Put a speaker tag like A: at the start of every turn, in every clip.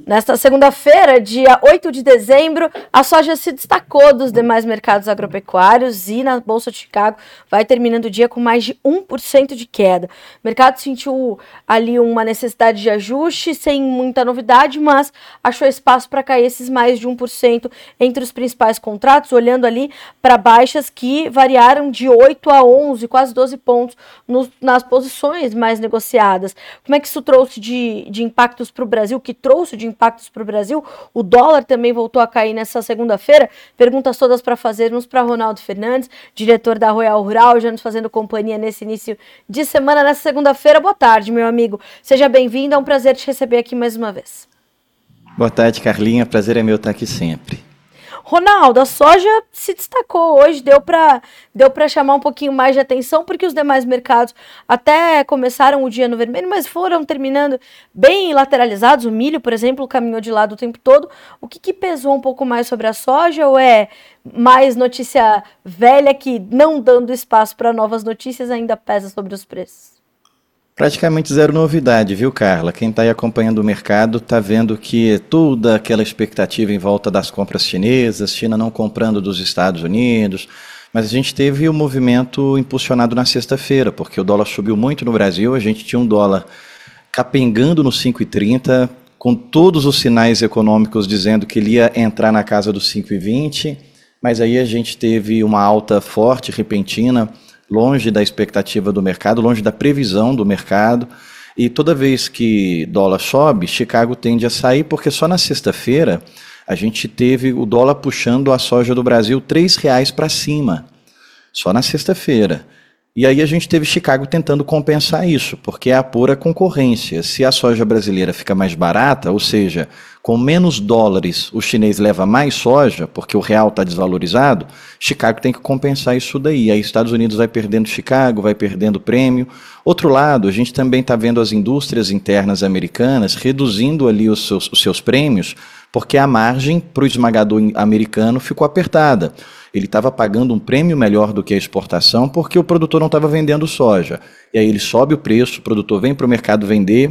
A: Nesta segunda-feira, dia 8 de dezembro, a soja se destacou dos demais mercados agropecuários e na Bolsa de Chicago vai terminando o dia com mais de 1% de queda. O mercado sentiu ali uma necessidade de ajuste, sem muita novidade, mas achou espaço para cair esses mais de 1% entre os principais contratos, olhando ali para baixas que variaram de 8 a 11, quase 12 pontos nas posições mais negociadas. Como é que isso trouxe de impactos para o Brasil? Que trouxe de impactos para o Brasil? O dólar também voltou a cair nessa segunda-feira. Perguntas todas para fazermos para Ronaldo Fernandes, diretor da Royal Rural, já nos fazendo companhia nesse início de semana, nessa segunda-feira. Boa tarde, meu amigo. Seja bem-vindo, é um prazer te receber aqui mais uma vez.
B: Boa tarde, Carlinha. Prazer é meu estar aqui sempre.
A: Ronaldo, a soja se destacou hoje, deu para chamar um pouquinho mais de atenção, porque os demais mercados até começaram o dia no vermelho, mas foram terminando bem lateralizados. O milho, por exemplo, caminhou de lado o tempo todo. O que pesou um pouco mais sobre a soja, ou é mais notícia velha que, não dando espaço para novas notícias, ainda pesa sobre os preços?
B: Praticamente zero novidade, viu, Carla? Quem está aí acompanhando o mercado está vendo que toda aquela expectativa em volta das compras chinesas, China não comprando dos Estados Unidos, mas a gente teve o movimento impulsionado na sexta-feira, porque o dólar subiu muito no Brasil, a gente tinha um dólar capengando no 5,30, com todos os sinais econômicos dizendo que ele ia entrar na casa dos 5,20, mas aí a gente teve uma alta forte, repentina, longe da expectativa do mercado, longe da previsão do mercado, e toda vez que dólar sobe, Chicago tende a sair, porque só na sexta-feira a gente teve o dólar puxando a soja do Brasil R$3 para cima, só na sexta-feira. E aí a gente teve Chicago tentando compensar isso, porque é a pura concorrência. Se a soja brasileira fica mais barata, ou seja, com menos dólares o chinês leva mais soja, porque o real está desvalorizado, Chicago tem que compensar isso daí. Aí Estados Unidos vai perdendo Chicago, vai perdendo prêmio. Outro lado, a gente também está vendo as indústrias internas americanas reduzindo ali os seus prêmios, porque a margem para o esmagador americano ficou apertada. Ele estava pagando um prêmio melhor do que a exportação porque o produtor não estava vendendo soja. E aí ele sobe o preço, o produtor vem para o mercado vender,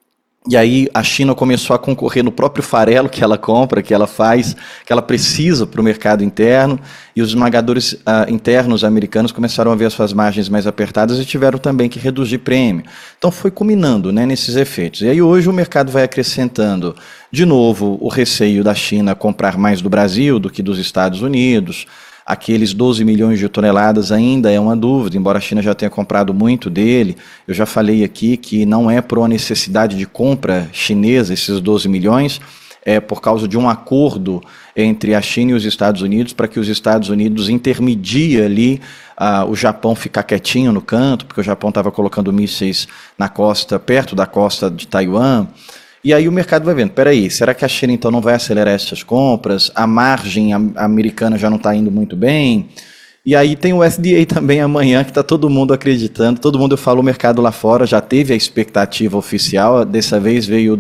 B: e aí a China começou a concorrer no próprio farelo que ela compra, que ela faz, que ela precisa para o mercado interno, e os esmagadores internos americanos começaram a ver as suas margens mais apertadas e tiveram também que reduzir prêmio. Então foi culminando, né, nesses efeitos. E aí hoje o mercado vai acrescentando de novo o receio da China comprar mais do Brasil do que dos Estados Unidos. Aqueles 12 milhões de toneladas ainda é uma dúvida, embora a China já tenha comprado muito dele. Eu já falei aqui que não é por uma necessidade de compra chinesa esses 12 milhões, é por causa de um acordo entre a China e os Estados Unidos para que os Estados Unidos intermediem ali o Japão ficar quietinho no canto, porque o Japão estava colocando mísseis na costa, perto da costa de Taiwan. E aí o mercado vai vendo, peraí, será que a China então não vai acelerar essas compras? A margem americana já não está indo muito bem? E aí tem o SDA também amanhã, que está todo mundo acreditando, todo mundo, eu falo, o mercado lá fora já teve a expectativa oficial, dessa vez veio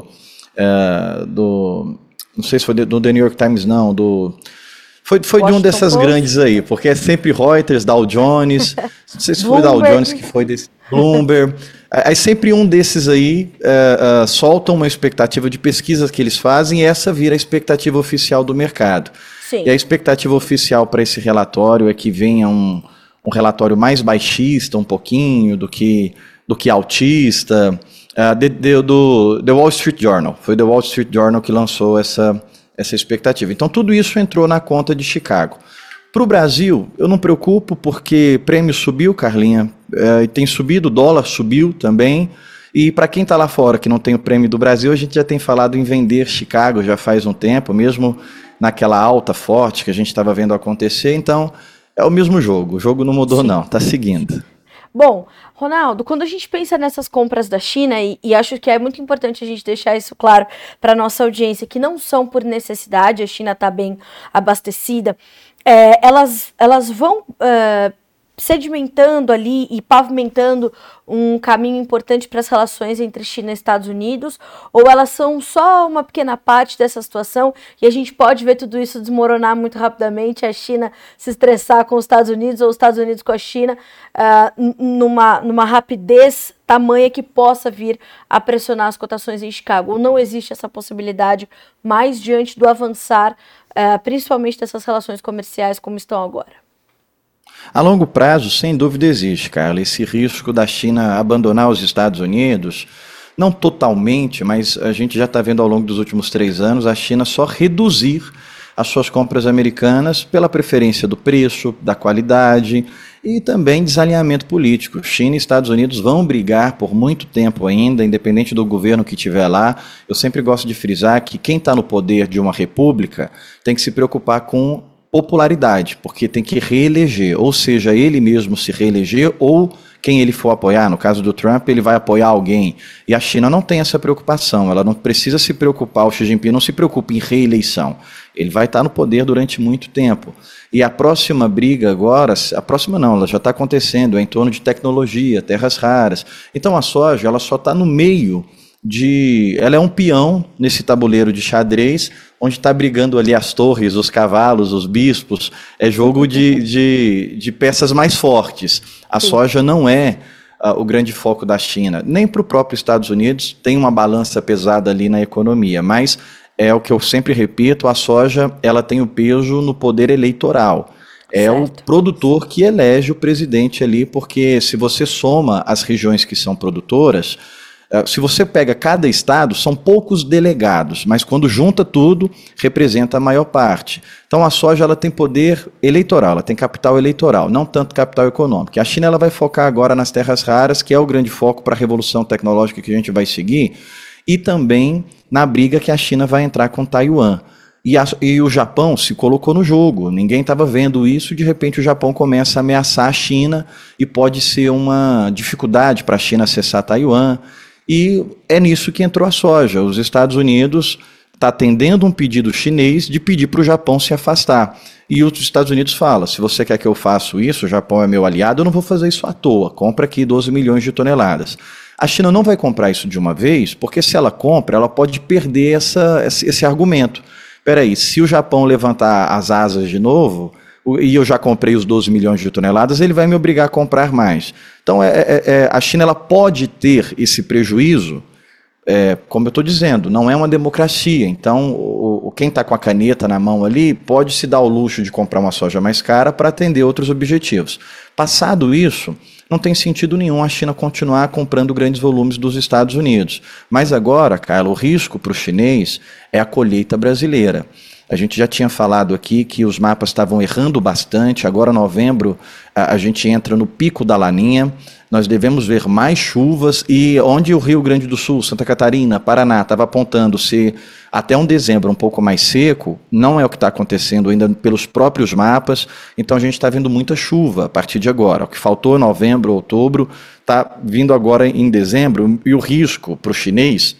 B: não sei se foi do The New York Times não, foi de um dessas grandes aí, porque é sempre Reuters, Dow Jones, não sei se foi Dow Jones que foi desse, Bloomberg. Aí sempre um desses aí solta uma expectativa de pesquisas que eles fazem e essa vira a expectativa oficial do mercado.
A: Sim.
B: E a expectativa oficial para esse relatório é que venha um relatório mais baixista um pouquinho do que altista, do The Wall Street Journal. Foi o The Wall Street Journal que lançou essa expectativa. Então tudo isso entrou na conta de Chicago. Para o Brasil, eu não preocupo porque prêmio subiu, Carlinha, tem subido, o dólar subiu também, e para quem está lá fora que não tem o prêmio do Brasil, a gente já tem falado em vender Chicago já faz um tempo, mesmo naquela alta forte que a gente estava vendo acontecer, então é o mesmo jogo, o jogo não mudou. Sim. Não, está seguindo.
A: Bom, Ronaldo, quando a gente pensa nessas compras da China, e acho que é muito importante a gente deixar isso claro para a nossa audiência, que não são por necessidade, a China está bem abastecida, elas vão sedimentando ali e pavimentando um caminho importante para as relações entre China e Estados Unidos, ou elas são só uma pequena parte dessa situação e a gente pode ver tudo isso desmoronar muito rapidamente, a China se estressar com os Estados Unidos ou os Estados Unidos com a China numa rapidez tamanha que possa vir a pressionar as cotações em Chicago, ou não existe essa possibilidade mais diante do avançar, principalmente dessas relações comerciais como estão agora?
B: A longo prazo, sem dúvida existe, Carla, esse risco da China abandonar os Estados Unidos, não totalmente, mas a gente já está vendo ao longo dos últimos 3 anos a China só reduzir as suas compras americanas pela preferência do preço, da qualidade e também desalinhamento político. China e Estados Unidos vão brigar por muito tempo ainda, independente do governo que estiver lá. Eu sempre gosto de frisar que quem está no poder de uma república tem que se preocupar com popularidade, porque tem que reeleger, ou seja, ele mesmo se reeleger ou quem ele for apoiar. No caso do Trump, ele vai apoiar alguém. E a China não tem essa preocupação, ela não precisa se preocupar, o Xi Jinping não se preocupa em reeleição. Ele vai estar no poder durante muito tempo. E a próxima briga agora, a próxima não, ela já está acontecendo, é em torno de tecnologia, terras raras. Então a soja, ela só está no meio ela é um peão nesse tabuleiro de xadrez, onde está brigando ali as torres, os cavalos, os bispos, é jogo de peças mais fortes. A soja não é o grande foco da China, nem para o próprio Estados Unidos, tem uma balança pesada ali na economia, mas é o que eu sempre repito, a soja ela tem o peso no poder eleitoral. É certo. O produtor que elege o presidente ali, porque se você soma as regiões que são produtoras, se você pega cada estado, são poucos delegados, mas quando junta tudo, representa a maior parte. Então a soja ela tem poder eleitoral, ela tem capital eleitoral, não tanto capital econômico. A China ela vai focar agora nas terras raras, que é o grande foco para a revolução tecnológica que a gente vai seguir, e também na briga que a China vai entrar com Taiwan. E o Japão se colocou no jogo, ninguém estava vendo isso, de repente o Japão começa a ameaçar a China e pode ser uma dificuldade para a China acessar Taiwan. E é nisso que entrou a soja. Os Estados Unidos está atendendo um pedido chinês de pedir para o Japão se afastar. E os Estados Unidos falam, se você quer que eu faça isso, o Japão é meu aliado, eu não vou fazer isso à toa. Compra aqui 12 milhões de toneladas. A China não vai comprar isso de uma vez, porque se ela compra, ela pode perder esse argumento. Espera aí, se o Japão levantar as asas de novo, e eu já comprei os 12 milhões de toneladas, ele vai me obrigar a comprar mais. Então, a China ela pode ter esse prejuízo, como eu estou dizendo, não é uma democracia. Então, quem está com a caneta na mão ali pode se dar o luxo de comprar uma soja mais cara para atender outros objetivos. Passado isso, não tem sentido nenhum a China continuar comprando grandes volumes dos Estados Unidos. Mas agora, Carla, o risco para o chinês é a colheita brasileira. A gente já tinha falado aqui que os mapas estavam errando bastante, agora novembro a gente entra no pico da Laninha, nós devemos ver mais chuvas e onde o Rio Grande do Sul, Santa Catarina, Paraná estava apontando ser até um dezembro um pouco mais seco, não é o que está acontecendo ainda pelos próprios mapas, então a gente está vendo muita chuva a partir de agora. O que faltou em novembro, outubro, está vindo agora em dezembro e o risco para o chinês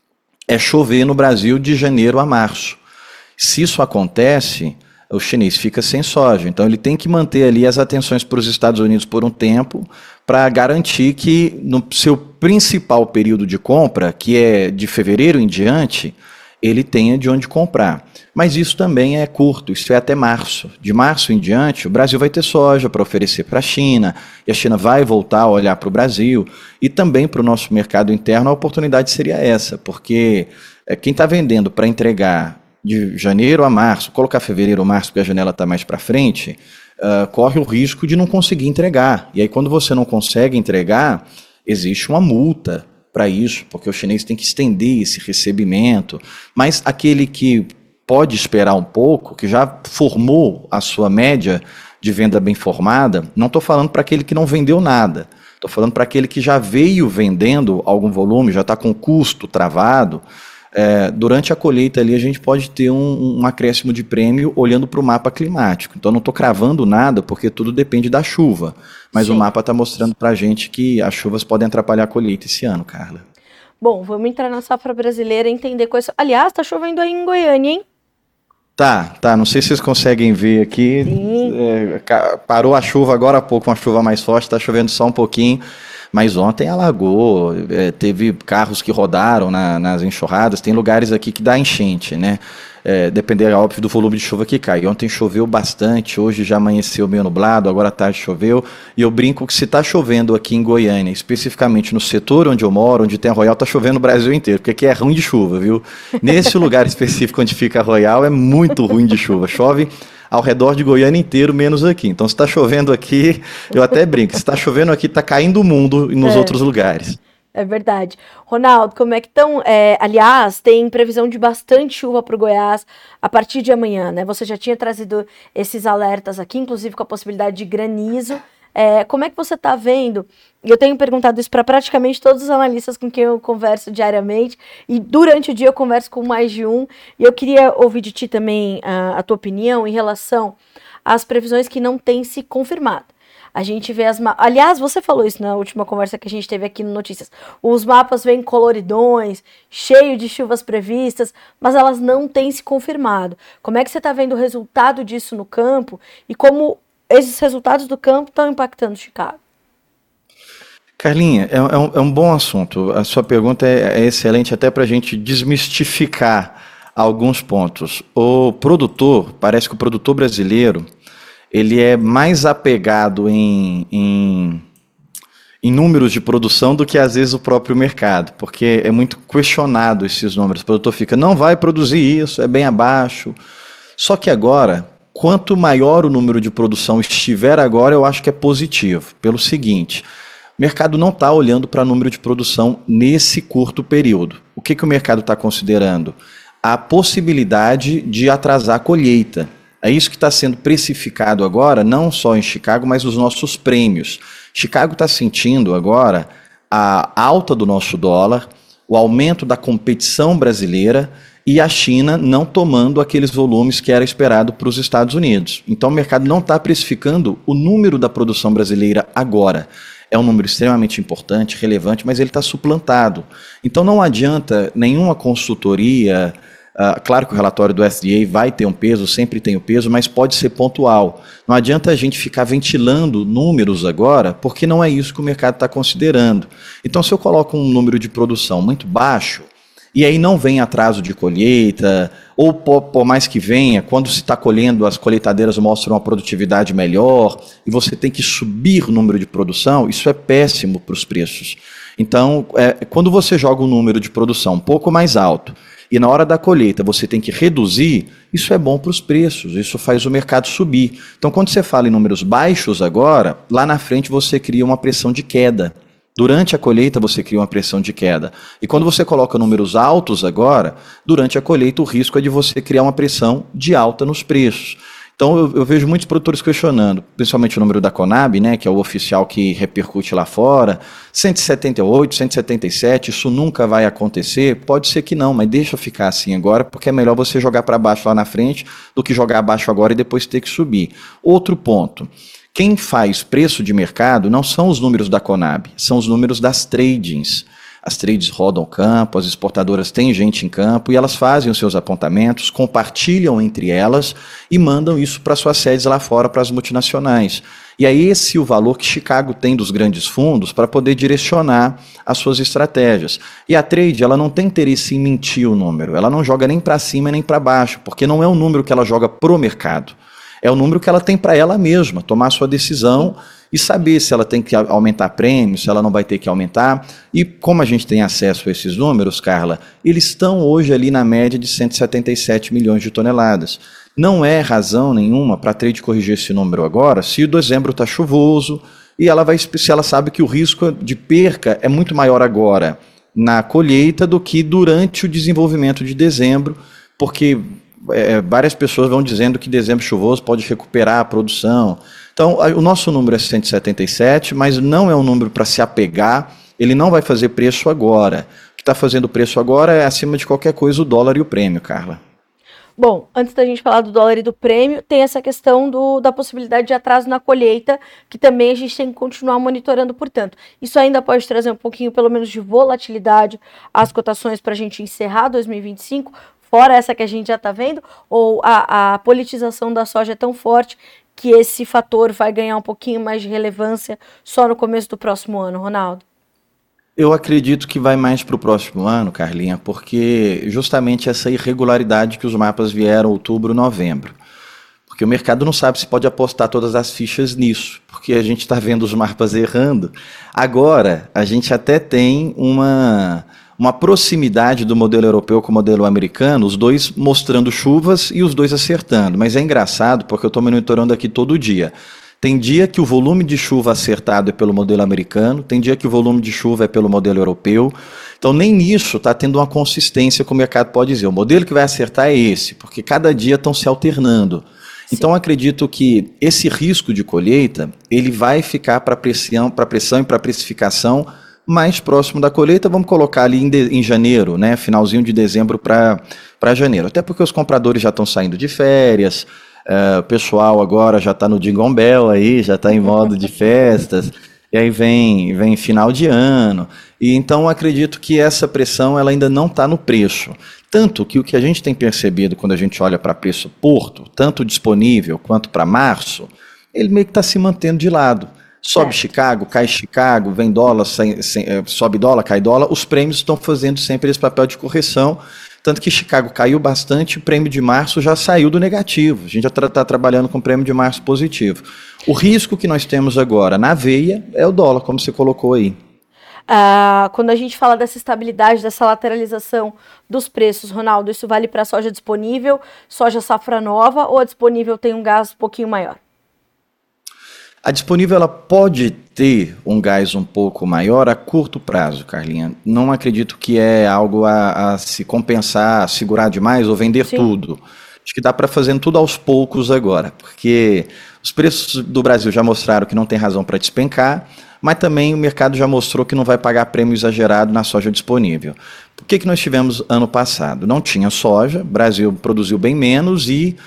B: é chover no Brasil de janeiro a março. Se isso acontece, o chinês fica sem soja. Então ele tem que manter ali as atenções para os Estados Unidos por um tempo para garantir que no seu principal período de compra, que é de fevereiro em diante, ele tenha de onde comprar. Mas isso também é curto, isso é até março. De março em diante, o Brasil vai ter soja para oferecer para a China, e a China vai voltar a olhar para o Brasil, e também para o nosso mercado interno a oportunidade seria essa, porque quem está vendendo para entregar de janeiro a março, colocar fevereiro ou março, porque a janela está mais para frente, corre o risco de não conseguir entregar. E aí, quando você não consegue entregar, existe uma multa para isso, porque o chinês tem que estender esse recebimento. Mas aquele que pode esperar um pouco, que já formou a sua média de venda bem formada, não estou falando para aquele que não vendeu nada, estou falando para aquele que já veio vendendo algum volume, já está com o custo travado. Durante a colheita ali a gente pode ter um acréscimo de prêmio olhando para o mapa climático. Então não estou cravando nada porque tudo depende da chuva, mas sim, o mapa está mostrando para a gente que as chuvas podem atrapalhar a colheita esse ano, Carla.
A: Bom, vamos entrar na safra brasileira e entender quais... Aliás, está chovendo aí em Goiânia, hein?
B: Tá. Não sei se vocês conseguem ver aqui.
A: Sim.
B: Parou a chuva agora há pouco, uma chuva mais forte, tá chovendo só um pouquinho. Mas ontem alagou, teve carros que rodaram nas enxurradas, tem lugares aqui que dá enchente, né? Depender, óbvio, do volume de chuva que cai. Ontem choveu bastante, hoje já amanheceu meio nublado, agora à tarde choveu. E eu brinco que se está chovendo aqui em Goiânia, especificamente no setor onde eu moro, onde tem a Royal, está chovendo no Brasil inteiro, porque aqui é ruim de chuva, viu? Nesse lugar específico onde fica a Royal é muito ruim de chuva. Chove ao redor de Goiânia inteiro, menos aqui. Então, se está chovendo aqui, eu até brinco, se está chovendo aqui, está caindo o mundo nos outros lugares.
A: É verdade. Ronaldo, como é que estão? Aliás, tem previsão de bastante chuva para o Goiás a partir de amanhã, né? Você já tinha trazido esses alertas aqui, inclusive com a possibilidade de granizo. Como é que você está vendo? Eu tenho perguntado isso para praticamente todos os analistas com quem eu converso diariamente, e durante o dia eu converso com mais de um, e eu queria ouvir de ti também a tua opinião em relação às previsões que não têm se confirmado. A gente vê Aliás, você falou isso na última conversa que a gente teve aqui no Notícias. Os mapas vêm coloridões, cheio de chuvas previstas, mas elas não têm se confirmado. Como é que você está vendo o resultado disso no campo e como esses resultados do campo estão impactando Chicago?
B: Carlinha, é um bom assunto. A sua pergunta é excelente até para a gente desmistificar alguns pontos. Parece que o produtor brasileiro, ele é mais apegado em números de produção do que às vezes o próprio mercado, porque é muito questionado esses números. O produtor fica, não vai produzir isso, é bem abaixo. Só que agora, quanto maior o número de produção estiver agora, eu acho que é positivo. Pelo seguinte, o mercado não está olhando para número de produção nesse curto período. O que o mercado está considerando? A possibilidade de atrasar a colheita. É isso que está sendo precificado agora, não só em Chicago, mas nos nossos prêmios. Chicago está sentindo agora a alta do nosso dólar, o aumento da competição brasileira e a China não tomando aqueles volumes que era esperado para os Estados Unidos. Então o mercado não está precificando o número da produção brasileira agora. É um número extremamente importante, relevante, mas ele está suplantado. Então não adianta nenhuma consultoria. Claro que o relatório do SDA vai ter um peso, sempre tem o peso, mas pode ser pontual. Não adianta a gente ficar ventilando números agora, porque não é isso que o mercado está considerando. Então, se eu coloco um número de produção muito baixo, e aí não vem atraso de colheita, ou por mais que venha, quando se está colhendo, as colheitadeiras mostram uma produtividade melhor, e você tem que subir o número de produção, isso é péssimo para os preços. Então, quando você joga um número de produção um pouco mais alto, e na hora da colheita você tem que reduzir, isso é bom para os preços, isso faz o mercado subir. Então, quando você fala em números baixos agora, lá na frente você cria uma pressão de queda. Durante a colheita você cria uma pressão de queda. E quando você coloca números altos agora, durante a colheita o risco é de você criar uma pressão de alta nos preços. Então eu vejo muitos produtores questionando, principalmente o número da Conab, né, que é o oficial que repercute lá fora, 178, 177, isso nunca vai acontecer? Pode ser que não, mas deixa ficar assim agora, porque é melhor você jogar para baixo lá na frente do que jogar abaixo agora e depois ter que subir. Outro ponto, quem faz preço de mercado não são os números da Conab, são os números das tradings. As trades rodam o campo, as exportadoras têm gente em campo e elas fazem os seus apontamentos, compartilham entre elas e mandam isso para suas sedes lá fora, para as multinacionais. E é esse o valor que Chicago tem dos grandes fundos para poder direcionar as suas estratégias. E a trade, ela não tem interesse em mentir o número, ela não joga nem para cima nem para baixo, porque não é um número que ela joga pro mercado. É o número que ela tem para ela mesma, tomar a sua decisão e saber se ela tem que aumentar prêmio, se ela não vai ter que aumentar. E como a gente tem acesso a esses números, Carla, eles estão hoje ali na média de 177 milhões de toneladas. Não é razão nenhuma para a trade corrigir esse número agora, se o dezembro está chuvoso e se ela sabe que o risco de perca é muito maior agora na colheita do que durante o desenvolvimento de dezembro, porque várias pessoas vão dizendo que dezembro chuvoso pode recuperar a produção. Então, o nosso número é 177, mas não é um número para se apegar, ele não vai fazer preço agora. O que está fazendo preço agora é, acima de qualquer coisa, o dólar e o prêmio, Carla.
A: Bom, antes da gente falar do dólar e do prêmio, tem essa questão da possibilidade de atraso na colheita, que também a gente tem que continuar monitorando, portanto. Isso ainda pode trazer um pouquinho, pelo menos, de volatilidade às cotações para a gente encerrar 2025, fora essa que a gente já está vendo, ou a politização da soja é tão forte que esse fator vai ganhar um pouquinho mais de relevância só no começo do próximo ano, Ronaldo?
B: Eu acredito que vai mais para o próximo ano, Carlinha, porque justamente essa irregularidade que os mapas vieram outubro, novembro. Porque o mercado não sabe se pode apostar todas as fichas nisso, porque a gente está vendo os mapas errando. Agora, a gente até tem uma proximidade do modelo europeu com o modelo americano, os dois mostrando chuvas e os dois acertando. Mas é engraçado, porque eu estou monitorando aqui todo dia. Tem dia que o volume de chuva acertado é pelo modelo americano, tem dia que o volume de chuva é pelo modelo europeu. Então, nem nisso está tendo uma consistência que o mercado pode dizer. O modelo que vai acertar é esse, porque cada dia estão se alternando. Sim. Então, acredito que esse risco de colheita ele vai ficar para pressão e para precificação mais próximo da colheita. Vamos colocar ali em janeiro, né, finalzinho de dezembro para janeiro. Até porque os compradores já estão saindo de férias. O pessoal agora já está no Jingle Bell aí, já está em modo de festas, e aí vem final de ano. E então acredito que essa pressão ela ainda não está no preço. Tanto que o que a gente tem percebido quando a gente olha para preço Porto, tanto disponível quanto para março, ele meio que está se mantendo de lado. Sobe Chicago, cai Chicago, vem dólar, sobe dólar, cai dólar, os prêmios estão fazendo sempre esse papel de correção. Tanto que Chicago caiu bastante, o prêmio de março já saiu do negativo. A gente já está trabalhando com o prêmio de março positivo. O risco que nós temos agora na veia é o dólar, como você colocou aí.
A: Quando a gente fala dessa estabilidade, dessa lateralização dos preços, Ronaldo, isso vale para soja disponível, soja safra nova, ou a disponível tem um gás um pouquinho maior?
B: A disponível ela pode ter um gás um pouco maior a curto prazo, Carlinha. Não acredito que é algo a se compensar, a segurar demais ou vender tudo. Acho que dá para fazer tudo aos poucos agora, porque os preços do Brasil já mostraram que não tem razão para despencar, mas também o mercado já mostrou que não vai pagar prêmio exagerado na soja disponível. O que nós tivemos ano passado? Não tinha soja, o Brasil produziu bem menos e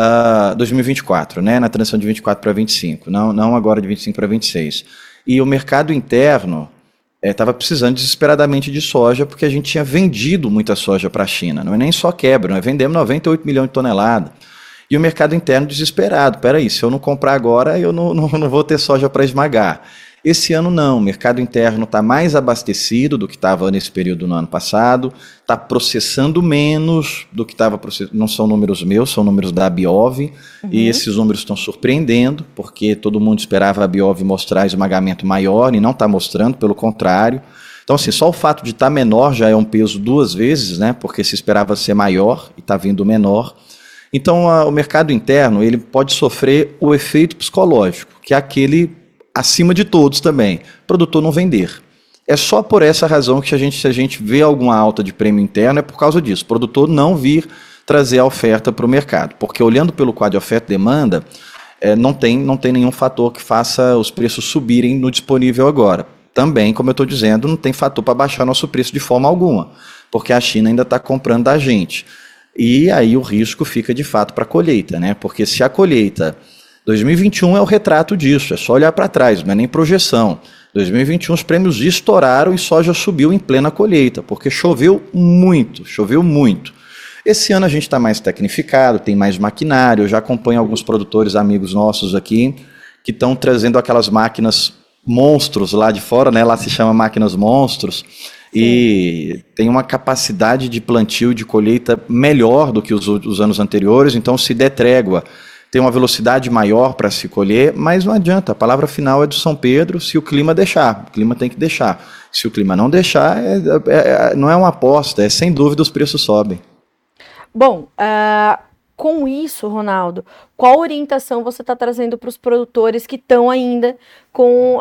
B: 2024, né, na transição de 24 para 25, não agora de 25 para 26. E o mercado interno estava precisando desesperadamente de soja, porque a gente tinha vendido muita soja para a China. Não é nem só quebra, nós vendemos 98 milhões de toneladas. E o mercado interno desesperado. Peraí, se eu não comprar agora, eu não vou ter soja para esmagar. Esse ano não, o mercado interno está mais abastecido do que estava nesse período no ano passado, está processando menos do que estava processando, não são números meus, são números da Biov, e esses números estão surpreendendo, porque todo mundo esperava a Biov mostrar esmagamento maior e não está mostrando, pelo contrário. Então, assim, só o fato de estar menor já é um peso duas vezes, né, porque se esperava ser maior e está vindo menor. Então, o mercado interno ele pode sofrer o efeito psicológico, que é aquele acima de todos também, produtor não vender. É só por essa razão que se a gente vê alguma alta de prêmio interno, é por causa disso, produtor não vir trazer a oferta para o mercado, porque olhando pelo quadro de oferta e demanda, não tem nenhum fator que faça os preços subirem no disponível agora. Também, como eu estou dizendo, não tem fator para baixar nosso preço de forma alguma, porque a China ainda está comprando da gente. E aí o risco fica de fato para a colheita, né? Porque se a colheita 2021 é o retrato disso, é só olhar para trás, não é nem projeção. 2021 os prêmios estouraram e soja subiu em plena colheita, porque choveu muito. Esse ano a gente está mais tecnificado, tem mais maquinário, eu já acompanho alguns produtores amigos nossos aqui, que estão trazendo aquelas máquinas monstros lá de fora, né? Lá se chama máquinas monstros, e tem uma capacidade de plantio e de colheita melhor do que os anos anteriores, então se der trégua, tem uma velocidade maior para se colher, mas não adianta, a palavra final é do São Pedro, se o clima deixar, o clima tem que deixar. Se o clima não deixar, não é uma aposta, é sem dúvida os preços sobem.
A: Bom, com isso, Ronaldo, qual orientação você está trazendo para os produtores que estão ainda com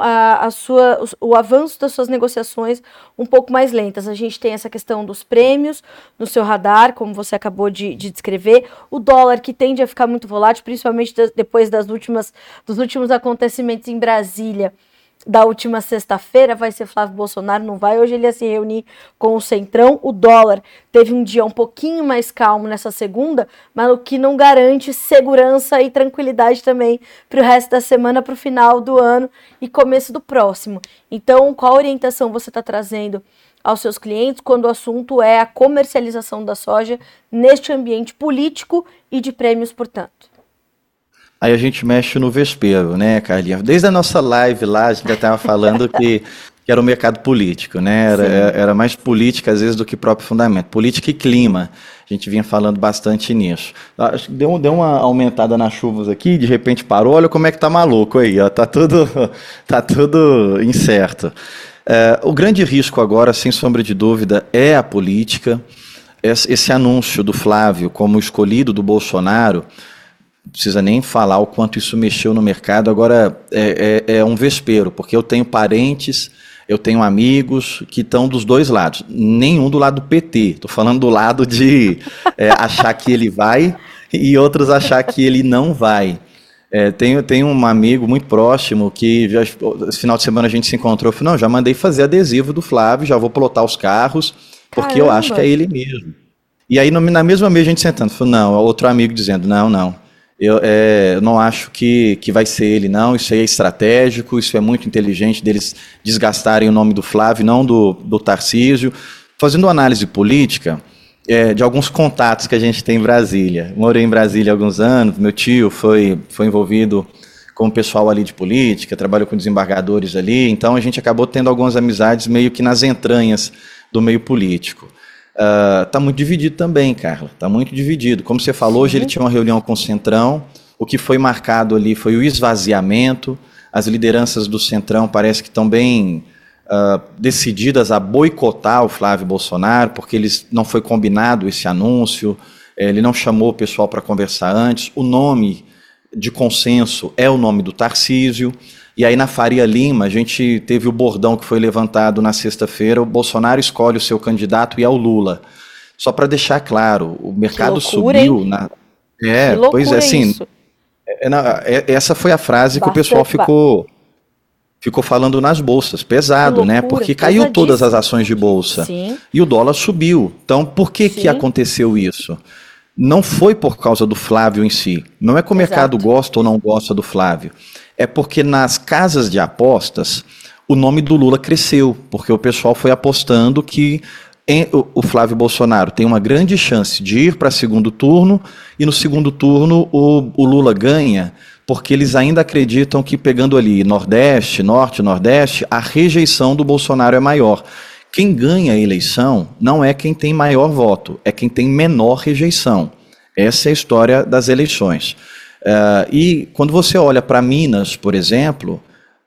A: o avanço das suas negociações um pouco mais lentas? A gente tem essa questão dos prêmios no seu radar, como você acabou de descrever, o dólar que tende a ficar muito volátil, principalmente depois dos últimos acontecimentos em Brasília. Da última sexta-feira, vai ser Flávio Bolsonaro, não vai, hoje ele ia se reunir com o Centrão, o dólar teve um dia um pouquinho mais calmo nessa segunda, mas o que não garante segurança e tranquilidade também para o resto da semana, para o final do ano e começo do próximo. Então, qual orientação você está trazendo aos seus clientes quando o assunto é a comercialização da soja neste ambiente político e de prêmios, portanto?
B: Aí a gente mexe no vespeiro, né, Carlinha? Desde a nossa live lá, a gente já estava falando que era o mercado político, né? Era mais política, às vezes, do que próprio fundamento. Política e clima. A gente vinha falando bastante nisso. Acho que deu uma aumentada nas chuvas aqui, de repente parou. Olha como é que tá maluco aí, ó. Tá tudo incerto. O grande risco agora, sem sombra de dúvida, é a política. Esse anúncio do Flávio como escolhido do Bolsonaro, não precisa nem falar o quanto isso mexeu no mercado. Agora é um vespeiro, porque eu tenho parentes, eu tenho amigos que estão dos dois lados. Nenhum do lado do PT. Estou falando do lado de achar que ele vai e outros achar que ele não vai. Tenho um amigo muito próximo que esse final de semana a gente se encontrou. Eu falei, não, já mandei fazer adesivo do Flávio, já vou plotar os carros, porque eu acho que é ele mesmo. E aí na mesma mesa a gente sentando, falou, não, outro amigo dizendo, não. Eu não acho que vai ser ele, não. Isso aí é estratégico, isso é muito inteligente deles desgastarem o nome do Flávio, não do Tarcísio. Fazendo uma análise política de alguns contatos que a gente tem em Brasília. Morei em Brasília há alguns anos, meu tio foi envolvido com o pessoal ali de política, trabalhou com desembargadores ali, então a gente acabou tendo algumas amizades meio que nas entranhas do meio político. Está muito dividido também, Carla, está muito dividido. Como você falou, hoje ele tinha uma reunião com o Centrão, o que foi marcado ali foi o esvaziamento, as lideranças do Centrão parece que estão bem decididas a boicotar o Flávio Bolsonaro, porque não foi combinado esse anúncio, ele não chamou o pessoal para conversar antes, o nome de consenso é o nome do Tarcísio. E aí na Faria Lima, a gente teve o bordão que foi levantado na sexta-feira, o Bolsonaro escolhe o seu candidato e é o Lula. Só para deixar claro, o mercado subiu. Pois é, assim, essa foi a frase que o pessoal ficou falando nas bolsas, pesado, né? Porque caiu todas as ações de bolsa.
A: Sim.
B: E o dólar subiu. Então, por que aconteceu isso? Não foi por causa do Flávio em si. Não é que o mercado gosta ou não gosta do Flávio. É porque nas casas de apostas o nome do Lula cresceu, porque o pessoal foi apostando que o Flávio Bolsonaro tem uma grande chance de ir para segundo turno e no segundo turno o Lula ganha, porque eles ainda acreditam que pegando ali Nordeste, Norte, Nordeste, a rejeição do Bolsonaro é maior. Quem ganha a eleição não é quem tem maior voto, é quem tem menor rejeição. Essa é a história das eleições. E quando você olha para Minas, por exemplo,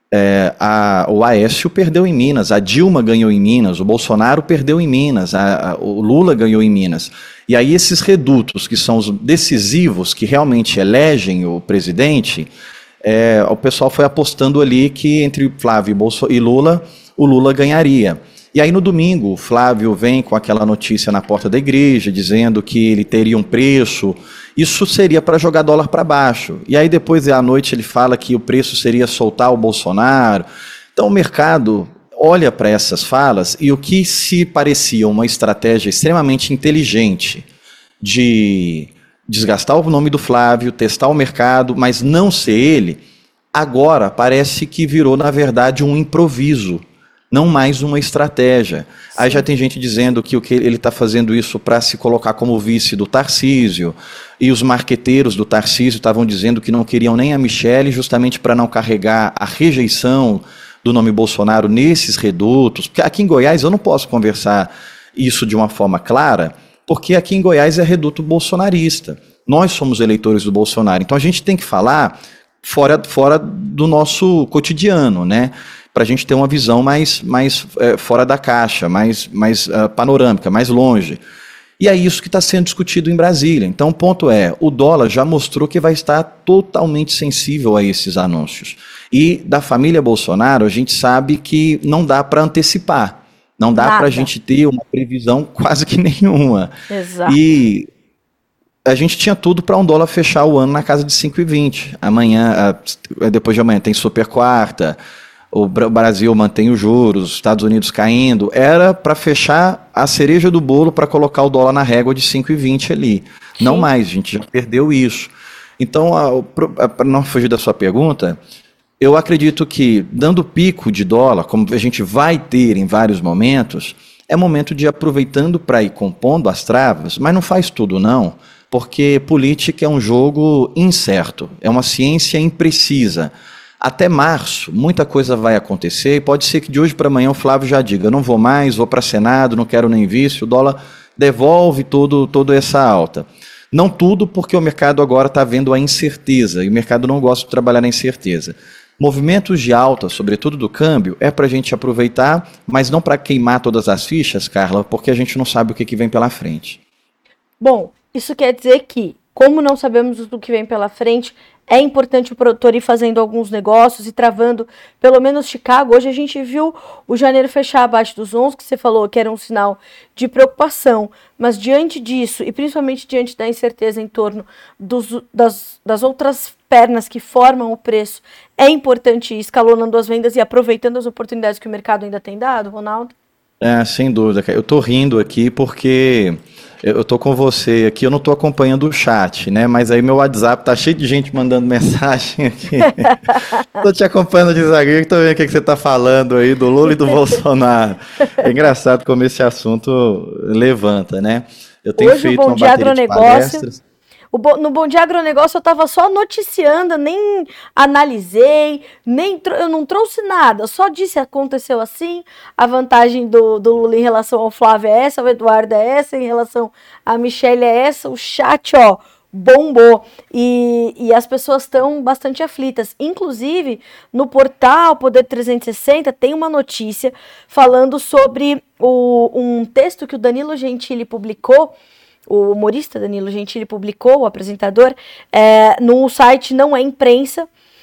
B: o Aécio perdeu em Minas, a Dilma ganhou em Minas, o Bolsonaro perdeu em Minas, o Lula ganhou em Minas. E aí esses redutos, que são os decisivos, que realmente elegem o presidente, o pessoal foi apostando ali que entre Flávio e Lula, o Lula ganharia. E aí no domingo, o Flávio vem com aquela notícia na porta da igreja, dizendo que ele teria um preço. Isso seria para jogar dólar para baixo. E aí depois à noite ele fala que o preço seria soltar o Bolsonaro. Então o mercado olha para essas falas e o que se parecia uma estratégia extremamente inteligente de desgastar o nome do Flávio, testar o mercado, mas não ser ele, agora parece que virou, na verdade, um improviso. Não mais uma estratégia. Sim. Aí já tem gente dizendo que ele está fazendo isso para se colocar como vice do Tarcísio, e os marqueteiros do Tarcísio estavam dizendo que não queriam nem a Michelle, justamente para não carregar a rejeição do nome Bolsonaro nesses redutos. Porque aqui em Goiás eu não posso conversar isso de uma forma clara, porque aqui em Goiás é reduto bolsonarista. Nós somos eleitores do Bolsonaro, então a gente tem que falar fora do nosso cotidiano, né? Para a gente ter uma visão mais fora da caixa, mais panorâmica, mais longe. E é isso que está sendo discutido em Brasília. Então o ponto é, o dólar já mostrou que vai estar totalmente sensível a esses anúncios. E da família Bolsonaro, a gente sabe que não dá para antecipar, não dá para a gente ter uma previsão quase que nenhuma.
A: Exato.
B: E a gente tinha tudo para um dólar fechar o ano na casa de 5,20. Amanhã, depois de amanhã tem super quarta, o Brasil mantém os juros, os Estados Unidos caindo, era para fechar a cereja do bolo para colocar o dólar na régua de 5,20 ali. Sim. Não mais, a gente já perdeu isso. Então, para não fugir da sua pergunta, eu acredito que, dando pico de dólar, como a gente vai ter em vários momentos, é momento de ir aproveitando para ir compondo as travas, mas não faz tudo não, porque política é um jogo incerto, é uma ciência imprecisa. Até março, muita coisa vai acontecer e pode ser que de hoje para amanhã o Flávio já diga, não vou mais, vou para Senado, não quero nem vice, o dólar devolve toda essa alta. Não tudo, porque o mercado agora está vendo a incerteza, e o mercado não gosta de trabalhar na incerteza. Movimentos de alta, sobretudo do câmbio, é para a gente aproveitar, mas não para queimar todas as fichas, Carla, porque a gente não sabe o que vem pela frente.
A: Bom, isso quer dizer que, como não sabemos do que vem pela frente, é importante o produtor ir fazendo alguns negócios e travando, pelo menos Chicago. Hoje a gente viu o janeiro fechar abaixo dos 11, que você falou que era um sinal de preocupação. Mas diante disso, e principalmente diante da incerteza em torno das outras pernas que formam o preço, é importante ir escalonando as vendas e aproveitando as oportunidades que o mercado ainda tem dado, Ronaldo?
B: Sem dúvida. Eu estou rindo aqui porque eu estou com você aqui, eu não estou acompanhando o chat, né? Mas aí meu WhatsApp tá cheio de gente mandando mensagem aqui. Estou te acompanhando de zagueiro, estou vendo o que você está falando aí do Lula e do Bolsonaro. É engraçado como esse assunto levanta, né? Eu tenho
A: Hoje,
B: feito uma bateria de palestras.
A: No Bom Dia Agronegócio eu estava só noticiando, nem analisei, eu não trouxe nada, só disse aconteceu assim, a vantagem do Lula em relação ao Flávio é essa, o Eduardo é essa, em relação à Michelle é essa, o chat, ó, bombou, e as pessoas estão bastante aflitas. Inclusive, no portal Poder 360 tem uma notícia falando sobre um texto que o Danilo Gentili publicou, o humorista Danilo Gentili publicou, o apresentador, no site Não é Imprensa,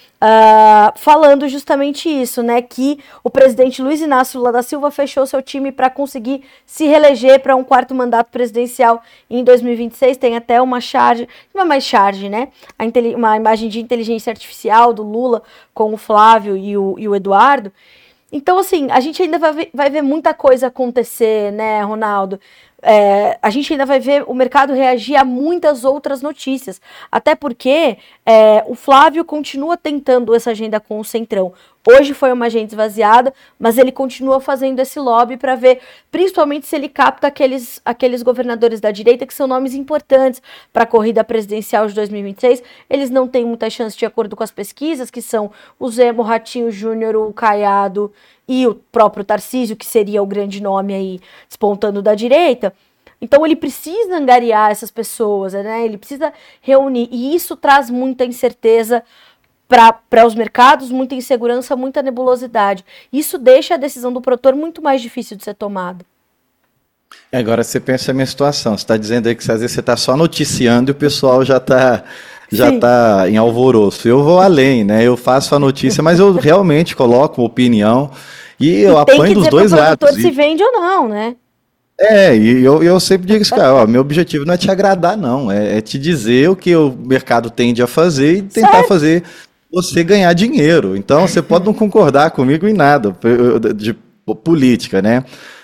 A: falando justamente isso, né, que o presidente Luiz Inácio Lula da Silva fechou seu time para conseguir se reeleger para um quarto mandato presidencial em 2026, tem até uma charge, não é mais charge, né, uma imagem de inteligência artificial do Lula com o Flávio e o Eduardo. Então, assim, a gente ainda vai ver muita coisa acontecer, né, Ronaldo? A gente ainda vai ver o mercado reagir a muitas outras notícias. Até porque o Flávio continua tentando essa agenda com o Centrão. Hoje foi uma agenda esvaziada, mas ele continua fazendo esse lobby para ver, principalmente se ele capta aqueles governadores da direita que são nomes importantes para a corrida presidencial de 2026. Eles não têm muita chance de acordo com as pesquisas, que são o Zemo, o Ratinho Júnior, o Caiado e o próprio Tarcísio, que seria o grande nome aí despontando da direita. Então ele precisa angariar essas pessoas, né? Ele precisa reunir, e isso traz muita incerteza para os mercados, muita insegurança, muita nebulosidade. Isso deixa a decisão do produtor muito mais difícil de ser tomada.
B: Agora você pensa a minha situação, você está dizendo aí que às vezes você está só noticiando e o pessoal já está em alvoroço. Eu vou além, né? Eu faço a notícia, mas eu realmente coloco opinião e eu apanho dos dois lados.
A: O produtor se vende ou não, né?
B: E eu sempre digo isso, cara, ó, meu objetivo não é te agradar, não, é te dizer o que o mercado tende a fazer e tentar fazer você ganhar dinheiro. Então, você pode não concordar comigo em nada de política, né?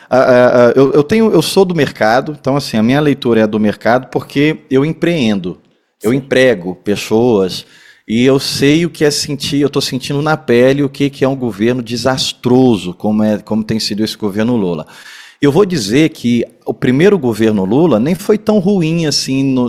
B: Eu sou do mercado, então, assim, a minha leitura é do mercado porque eu empreendo, eu emprego pessoas e eu sei o que é sentir, eu estou sentindo na pele o que é um governo desastroso, como tem sido esse governo Lula. Eu vou dizer que o primeiro governo Lula nem foi tão ruim assim no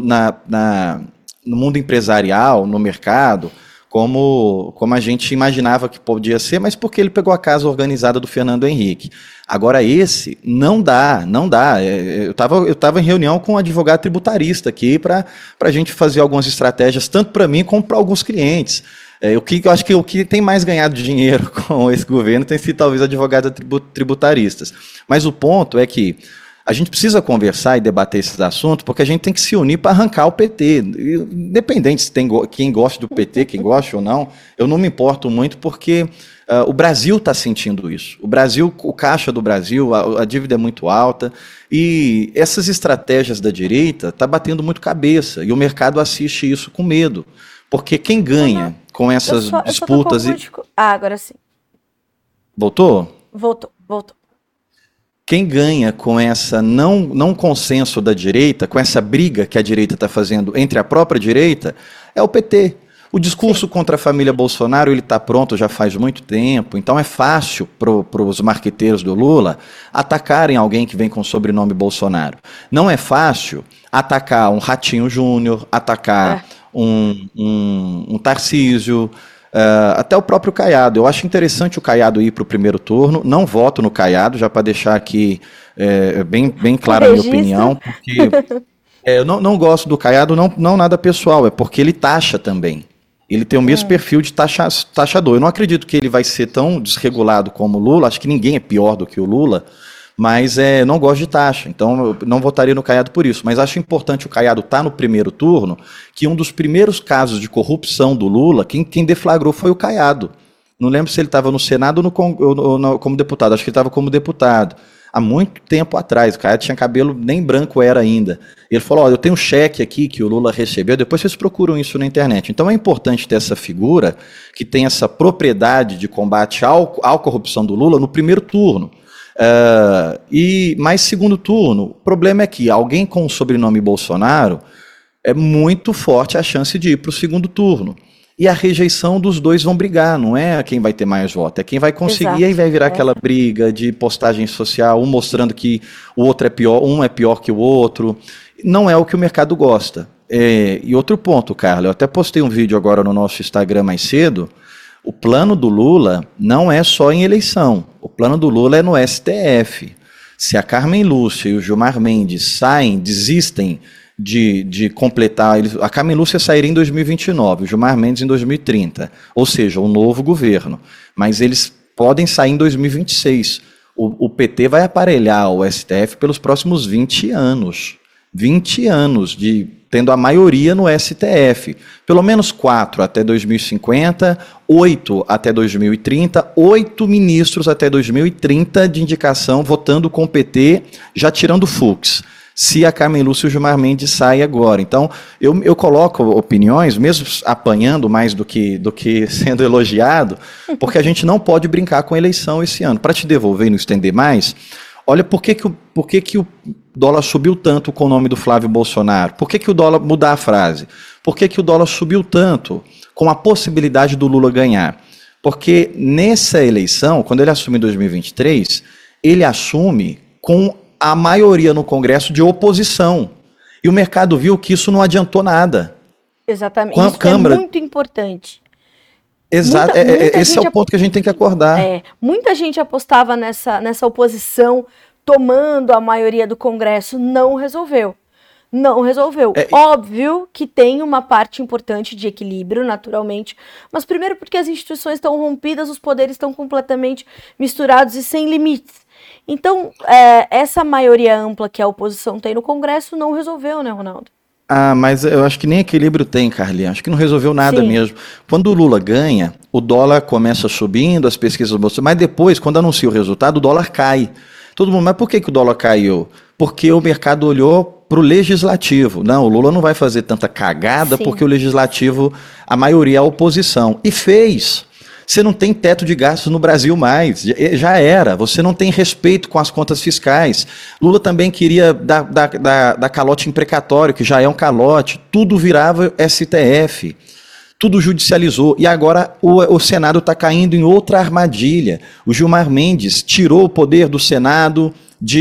B: mundo empresarial, no mercado, como a gente imaginava que podia ser, mas porque ele pegou a casa organizada do Fernando Henrique. Agora esse, não dá. Eu estava em reunião com um advogado tributarista aqui para a gente fazer algumas estratégias, tanto para mim como para alguns clientes. Eu acho que o que tem mais ganhado dinheiro com esse governo tem sido talvez advogados tributaristas. Mas o ponto é que a gente precisa conversar e debater esses assuntos porque a gente tem que se unir para arrancar o PT. Independente se tem quem gosta do PT, quem gosta ou não, eu não me importo muito porque o Brasil está sentindo isso. O Brasil, o caixa do Brasil, a dívida é muito alta e essas estratégias da direita estão batendo muito cabeça e o mercado assiste isso com medo. Porque quem ganha com essas disputas...
A: agora sim.
B: Voltou?
A: Voltou.
B: Quem ganha com essa não consenso da direita, com essa briga que a direita está fazendo entre a própria direita, é o PT. O discurso contra a família Bolsonaro, ele está pronto já faz muito tempo, então é fácil para os marqueteiros do Lula atacarem alguém que vem com o sobrenome Bolsonaro. Não é fácil atacar um Ratinho Júnior, atacar um Tarcísio, até o próprio Caiado. Eu acho interessante o Caiado ir para o primeiro turno, não voto no Caiado, já para deixar aqui bem clara a minha opinião, porque eu não gosto do Caiado, não nada pessoal, é porque ele taxa também. Ele tem o mesmo perfil de taxador. Eu não acredito que ele vai ser tão desregulado como o Lula, acho que ninguém é pior do que o Lula, mas não gosto de taxa, então eu não votaria no Caiado por isso. Mas acho importante o Caiado estar no primeiro turno, que um dos primeiros casos de corrupção do Lula, quem deflagrou foi o Caiado. Não lembro se ele estava no Senado ou como deputado, acho que ele estava como deputado. Há muito tempo atrás, o Caiado tinha cabelo, nem branco era ainda. Ele falou, eu tenho um cheque aqui que o Lula recebeu, depois vocês procuram isso na internet. Então é importante ter essa figura que tem essa propriedade de combate à corrupção do Lula no primeiro turno. E mais segundo turno, o problema é que alguém com o sobrenome Bolsonaro é muito forte a chance de ir para o segundo turno. E a rejeição dos dois vão brigar, não é quem vai ter mais voto, é quem vai conseguir. Exato. E aí vai virar aquela briga de postagem social, um mostrando que o outro é pior, um é pior que o outro. Não é o que o mercado gosta. E outro ponto, Carla, eu até postei um vídeo agora no nosso Instagram mais cedo. O plano do Lula não é só em eleição, o plano do Lula é no STF. Se a Carmen Lúcia e o Gilmar Mendes desistem de completar, a Carmen Lúcia sairia em 2029, o Gilmar Mendes em 2030, ou seja, um novo governo, mas eles podem sair em 2026. O PT vai aparelhar o STF pelos próximos 20 anos. 20 anos tendo a maioria no STF, pelo menos 4 até 2050, 8 até 2030, 8 ministros até 2030 de indicação, votando com o PT, já tirando o Fux, se a Carmen Lúcia e o Gilmar Mendes saem agora. Então, eu coloco opiniões, mesmo apanhando mais do que sendo elogiado, porque a gente não pode brincar com a eleição esse ano. Para te devolver e não estender mais, olha por que o dólar subiu tanto com o nome do Flávio Bolsonaro. Por que o dólar, mudar a frase, por que o dólar subiu tanto com a possibilidade do Lula ganhar? Porque nessa eleição, quando ele assume em 2023, ele assume com a maioria no Congresso de oposição. E o mercado viu que isso não adiantou nada.
A: Exatamente. Isso Câmara... é muito importante.
B: Exato. Esse é o ponto que a gente tem que acordar.
A: Muita gente apostava nessa oposição tomando a maioria do Congresso. Não resolveu. Não resolveu. Óbvio que tem uma parte importante de equilíbrio, naturalmente, mas primeiro porque as instituições estão rompidas, os poderes estão completamente misturados e sem limites. Então, essa maioria ampla que a oposição tem no Congresso não resolveu, né, Ronaldo?
B: Mas eu acho que nem equilíbrio tem, Carlinhos. Acho que não resolveu nada mesmo. Quando o Lula ganha, o dólar começa subindo, as pesquisas do Bolsonaro, mas depois, quando anuncia o resultado, o dólar cai. Todo mundo, mas por que o dólar caiu? Porque o mercado olhou para o legislativo. Não, o Lula não vai fazer tanta cagada porque o legislativo, a maioria é a oposição. E fez. Você não tem teto de gastos no Brasil mais, já era, você não tem respeito com as contas fiscais. Lula também queria dar calote imprecatório, que já é um calote, tudo virava STF, tudo judicializou, e agora o Senado está caindo em outra armadilha. O Gilmar Mendes tirou o poder do Senado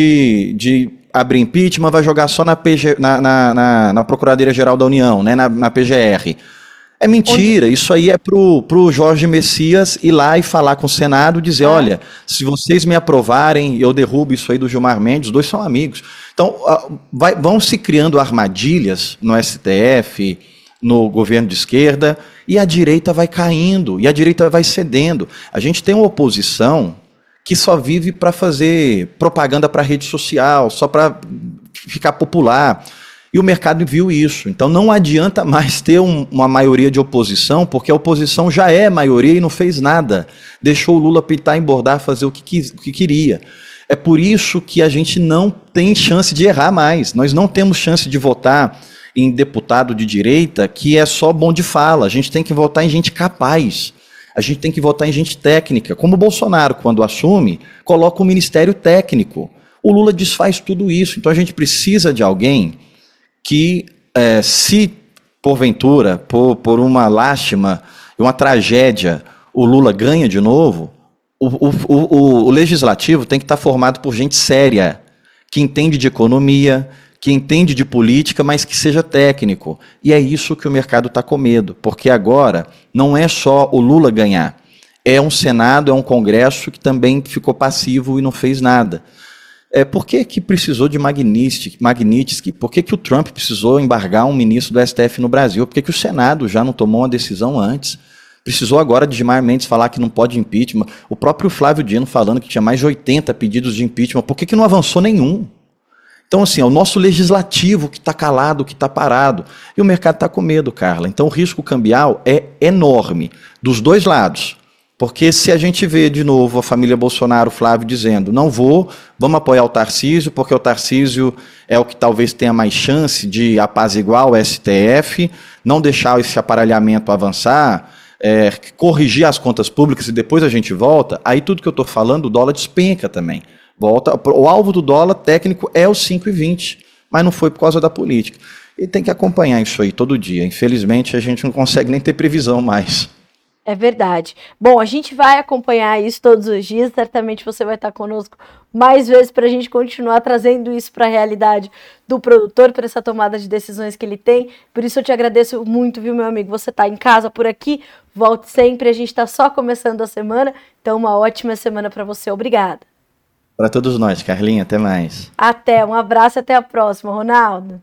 B: de abrir impeachment, vai jogar só na Procuradoria-Geral da União, né, na PGR. É mentira, isso aí é pro Jorge Messias ir lá e falar com o Senado, dizer, olha, se vocês me aprovarem, eu derrubo isso aí do Gilmar Mendes, os dois são amigos. Então, vão se criando armadilhas no STF, no governo de esquerda, e a direita vai caindo, e a direita vai cedendo. A gente tem uma oposição que só vive para fazer propaganda para rede social, só para ficar popular. E o mercado viu isso. Então não adianta mais ter uma maioria de oposição, porque a oposição já é maioria e não fez nada. Deixou o Lula pitar, embordar, fazer o que queria. É por isso que a gente não tem chance de errar mais. Nós não temos chance de votar em deputado de direita que é só bom de fala. A gente tem que votar em gente capaz. A gente tem que votar em gente técnica. Como o Bolsonaro, quando assume, coloca o ministério técnico. O Lula desfaz tudo isso. Então a gente precisa de alguém que, se porventura, por uma lástima, uma tragédia, o Lula ganha de novo, o legislativo tem que estar formado por gente séria, que entende de economia, que entende de política, mas que seja técnico. E é isso que o mercado está com medo, porque agora não é só o Lula ganhar, é um Senado, é um Congresso que também ficou passivo e não fez nada. Por que precisou de Magnitsky? Por que o Trump precisou embargar um ministro do STF no Brasil? Por que o Senado já não tomou uma decisão antes? Precisou agora de Gilmar Mendes falar que não pode impeachment. O próprio Flávio Dino falando que tinha mais de 80 pedidos de impeachment. Por que não avançou nenhum? Então, assim, é o nosso legislativo que está calado, que está parado. E o mercado está com medo, Carla. Então, o risco cambial é enorme, dos dois lados. Porque se a gente vê de novo a família Bolsonaro, Flávio, dizendo não vamos apoiar o Tarcísio, porque o Tarcísio é o que talvez tenha mais chance de apaziguar o STF, não deixar esse aparelhamento avançar, corrigir as contas públicas e depois a gente volta, aí tudo que eu estou falando, o dólar despenca também. O alvo do dólar técnico é o 5,20, mas não foi por causa da política. E tem que acompanhar isso aí todo dia. Infelizmente, a gente não consegue nem ter previsão mais.
A: É verdade. Bom, a gente vai acompanhar isso todos os dias, certamente você vai estar conosco mais vezes para a gente continuar trazendo isso para a realidade do produtor, para essa tomada de decisões que ele tem. Por isso eu te agradeço muito, viu, meu amigo? Você está em casa por aqui, volte sempre, a gente está só começando a semana, então uma ótima semana para você. Obrigada.
B: Para todos nós, Carlinha, até mais.
A: Até, um abraço, até a próxima, Ronaldo.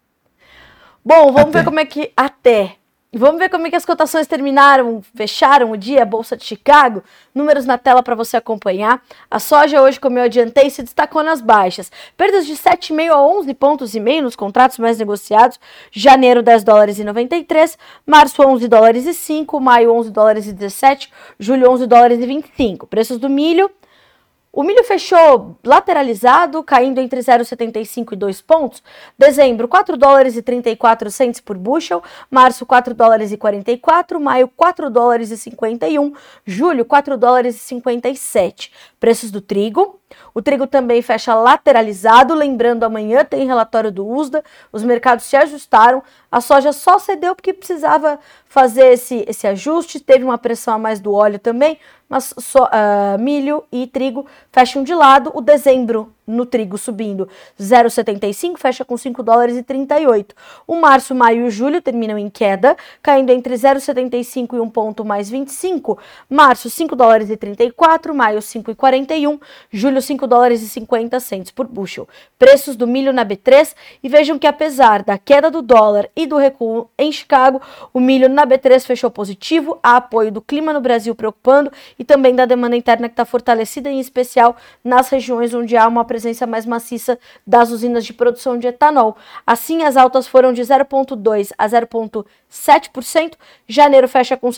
A: Bom, vamos ver como é que... Vamos ver como é que as cotações fecharam o dia, a Bolsa de Chicago. Números na tela para você acompanhar. A soja hoje, como eu adiantei, se destacou nas baixas. Perdas de 7,5 a 11 pontos e meio nos contratos mais negociados. Janeiro, 10 dólares e 93. Março, 11 dólares e 5. Maio, 11 dólares e 17. Julho, 11 dólares e 25. Preços do milho. O milho fechou lateralizado, caindo entre 0,75 e 2 pontos. Dezembro, 4 dólares e 34 cents por bushel. Março, 4 dólares e 44. Maio, 4 dólares e 51. Julho, 4 dólares e 57. Preços do trigo. O trigo também fecha lateralizado, lembrando, amanhã tem relatório do USDA, os mercados se ajustaram, a soja só cedeu porque precisava fazer esse ajuste, teve uma pressão a mais do óleo também, mas milho e trigo fecham de lado. O dezembro no trigo subindo 0,75, fecha com 5 dólares e 38. O março, maio e julho terminam em queda, caindo entre 0,75 e 1 ponto mais 25. Março, 5 dólares e 34, maio 5,41, julho 5 dólares e 50 cents por bushel. Preços do milho na B3, e vejam que apesar da queda do dólar e do recuo em Chicago, o milho na B3 fechou positivo, há apoio do clima no Brasil preocupando e também da demanda interna que está fortalecida, em especial nas regiões onde há uma presença mais maciça das usinas de produção de etanol. Assim, as altas foram de 0,2% a 0,7%. Janeiro fecha com R$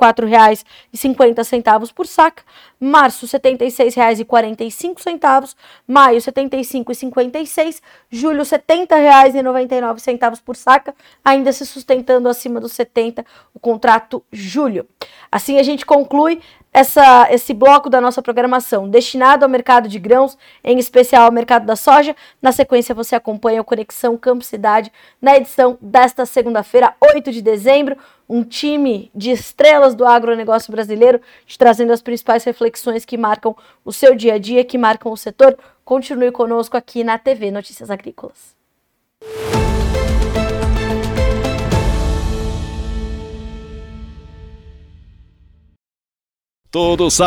A: 74,50 por saca. Março, R$ 76,45. Maio, R$ 75,56. Julho, R$ 70,99 por saca, ainda se sustentando acima dos 70 o contrato julho. Assim, a gente conclui esse bloco da nossa programação destinado ao mercado de grãos, em especial ao mercado da soja. Na sequência, você acompanha o Conexão Campo Cidade na edição desta segunda-feira, 8 de dezembro. Um time de estrelas do agronegócio brasileiro, te trazendo as principais reflexões que marcam o seu dia a dia, que marcam o setor. Continue conosco aqui na TV Notícias Agrícolas.
C: Todos